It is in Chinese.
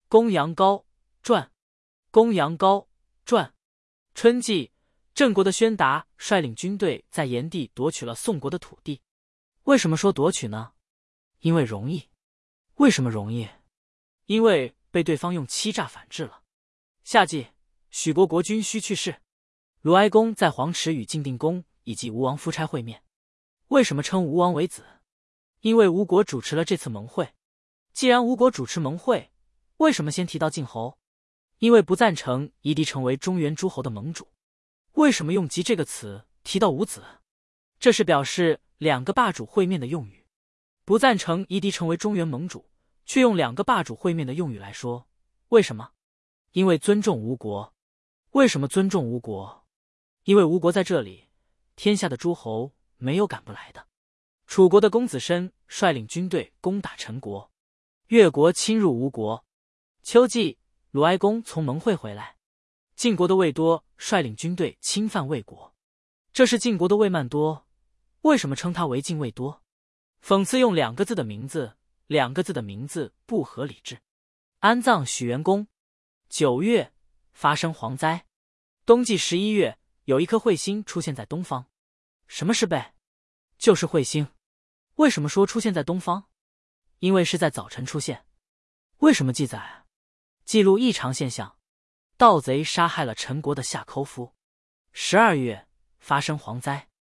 公羊羔传，公羊羔传。春季，郑国的宣达率领军队在炎地夺取了宋国的土地。为什么说夺取呢？因为容易。为什么容易？因为被对方用欺诈反制了。夏季，许国国君须去世，鲁哀公在黄池与晋定公以及吴王夫差会面。为什么称吴王为子？因为吴国主持了这次盟会。既然吴国主持盟会，为什么先提到晋侯？因为不赞成夷狄成为中原诸侯的盟主。为什么用及这个词提到吴子？这是表示两个霸主会面的用语。不赞成夷狄成为中原盟主，却用两个霸主会面的用语来说，为什么？因为尊重吴国。为什么尊重吴国？因为吴国在这里，天下的诸侯没有赶不来的。楚国的公子申率领军队攻打陈国，越国侵入吴国。秋季，鲁哀公从盟会回来，晋国的魏多率领军队侵犯魏国。这是晋国的魏曼多。为什么称他为晋魏多？讽刺用两个字的名字，两个字的名字不合理智。安葬许元公。9月，发生蝗灾。冬季11月，有一颗彗星出现在东方。什么是贝？就是彗星。为什么说出现在东方？因为是在早晨出现。为什么记载？记录异常现象。盗贼杀害了陈国的夏寇夫。12月，发生蝗灾。